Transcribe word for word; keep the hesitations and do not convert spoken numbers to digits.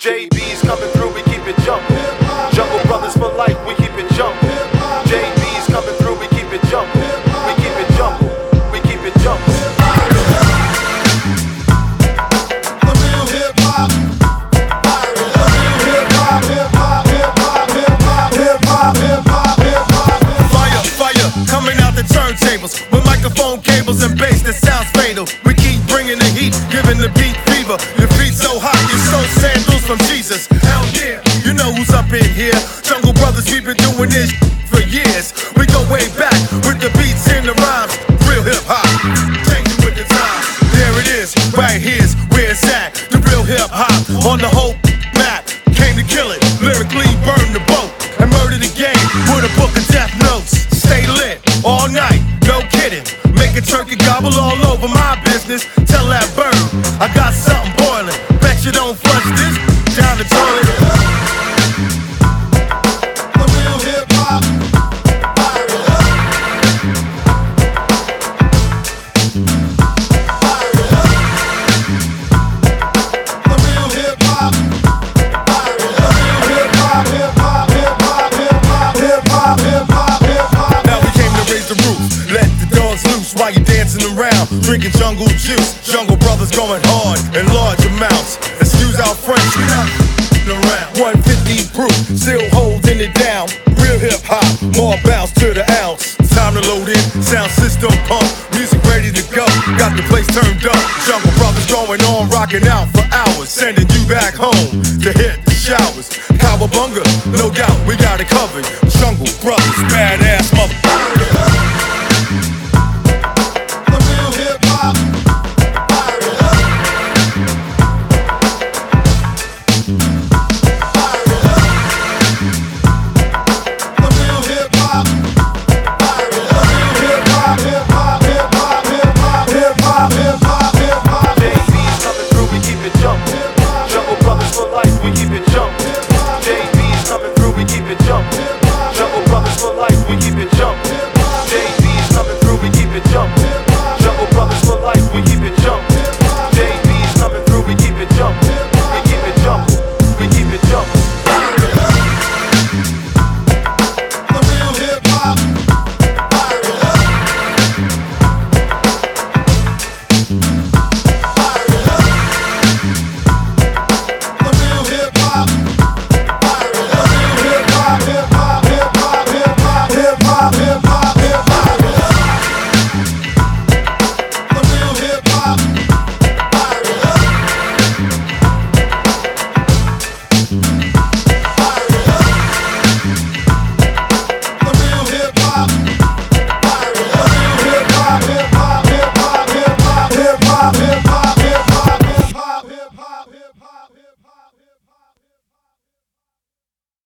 J B's coming through, we keep it jumping. Jungle Brothers for life, we keep it jumping. J B's coming through, we keep it jumping. We keep it jumping, we keep it jumping. The real hip hop, the real hip hop, hip hop, hip hop, hip hop, hip hop, hip hop, hip hop. Fire, fire, coming out the turntables with microphone cables and bass that sounds fatal. We keep bringing the heat, giving the beat fever. Your feet so hot, you so sandals from Jesus. Hell yeah, you know who's up in here. Jungle Brothers, we've been doing this for years. We go way back with the beats and the rhymes. Real hip hop, changing with the times. There it is, right here's where it's at. The real hip hop on the whole map. Came to kill it, lyrically burn the boat and murder the game with a book of death notes. Stay lit all night, no kidding. Make a turkey gobble all over my business. Tell that bird I got something boiling. Bet you don't flush this down the toilet. The real hip hop, fire it up. Fire it up. The real hip hop, fire it up. Hip hop, hip hop, hip hop, hip hop, hip hop, hip hop, hip hop. Now we came to raise the roof, let the dogs loose while you dancing around, drinking jungle juice. Jungle Brothers going hard in large amounts. Excuse our French, we not around. one fifty proof, still holding it down. Real hip hop, more bounce to the ounce. Time to load in, sound system pump, music ready to go. Got the place turned up. Jungle Brothers going on, rocking out for hours, sending you back home to hit the showers. Cowabunga, no doubt, we got it covered. Jungle Brothers, badass mother.